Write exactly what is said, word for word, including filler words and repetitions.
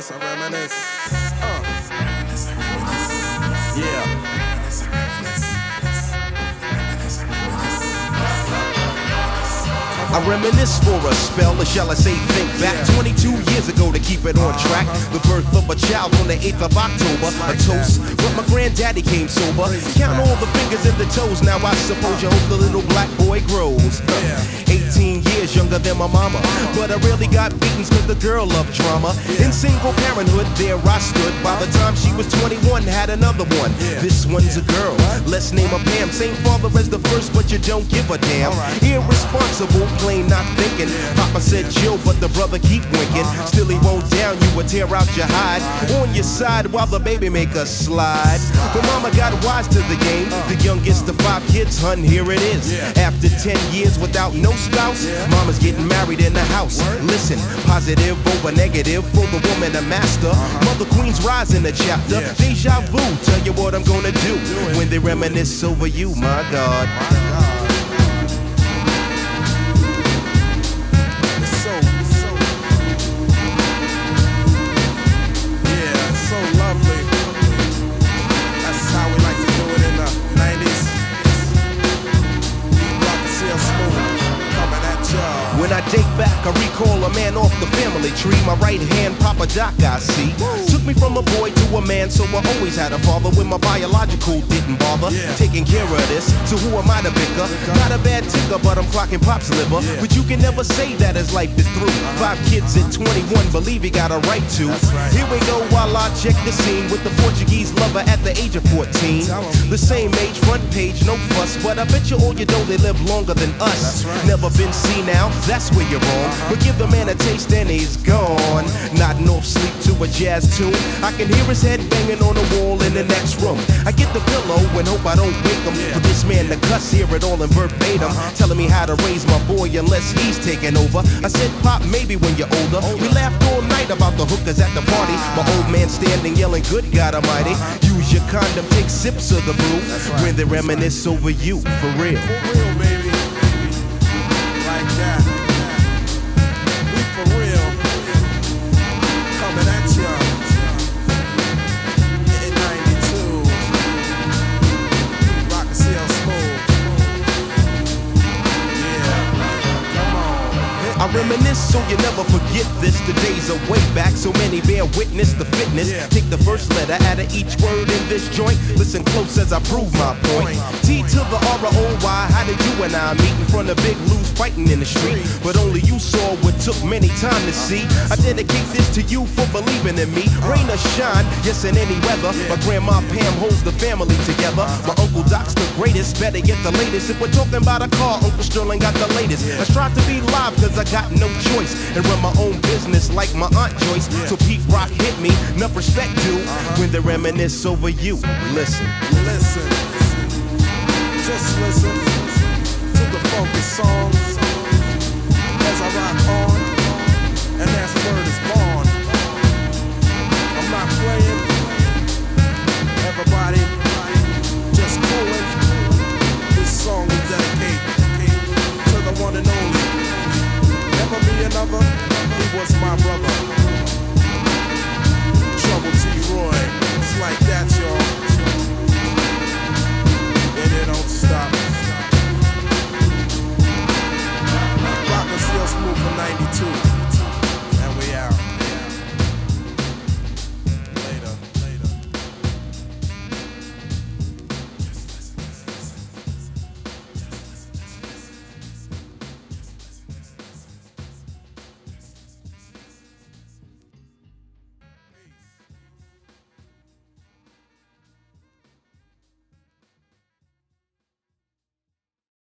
reminisce, I reminisce. Uh. Yeah. I reminisce for a spell, or shall I say think back twenty-two years ago to keep it on track. The birth of a child on the eighth of October, a toast, but my granddaddy came sober. Count all the fingers and the toes, now I suppose you hope the little black boy grows. eighteen years younger than my mama, but I really got beatings cause the girl loved drama. In single parenthood, there I stood. By the time she was twenty-one, had another one. This one's a girl, let's name her Pam. Same father as the first, but you don't give a damn. Irresponsible, plain not thinking. Papa said chill, but the brother keep winking. Still he won't down you or tear out your hide. On your side while the baby make a slide. But mama got wise to the game. The youngest of five kids, hun, here it is. After ten years without no spouse, mama's getting married in the house. Listen, positive over negative for the woman a master. Mother Queen's rise in the chapter. Deja vu, tell you what I'm gonna do when they reminisce over you, my God. When I date back, I recall a man off the family tree. My right hand, Papa Doc, I see. Took me from a boy to a man, so I always had a father. When my biological didn't bother taking care of this, so who am I to bicker? Not a bad ticker, but I'm clocking Pop's liver. But you can never say that his life is through. Five kids at twenty-one, believe he got a right to. Here we go while I check the scene with the Portuguese lover at the age of fourteen. The same age, front page, no fuss, but I bet you all you know they live longer than us. Never been seen now, that's where you're wrong. But give the man a taste and he's gone. Nodding off sleep to a jazz tune. I can hear his head banging on the wall in the next room. I get the pillow and hope I don't wake him. For this man to cuss, hear it all in verbatim. Telling me how to raise my boy unless he's taking over. I said, Pop, maybe when you're older. We laughed all night about the hookers at the party. My old man standing yelling, good God Almighty. Use your condom, take sips of the brew. When they reminisce over you, for real. For real, baby. Like that. We for real. Coming at ya. In ninety-two. Rock and C L Smooth. Yeah. Come on. I reminisce so you never forget this. The days are way back, so many bear witness the fitness. Take the first letter out of each word in this joint. Listen close as I prove my point. T to the R O Y, how did you and I meet in front of Big Lou's fighting in the street? But only you saw what took many time to see. I dedicate this to you for believing in me. Rain or shine, yes in any weather. My grandma Pam holds the family together. My Uncle Doc's the greatest, better get the latest. If we're talking about a car, Uncle Sterling got the latest. I strive to be live cause I got no choice and run my own business like my Aunt Joyce. So Pete Rock hit me, enough respect due when they reminisce over you. Listen, listen.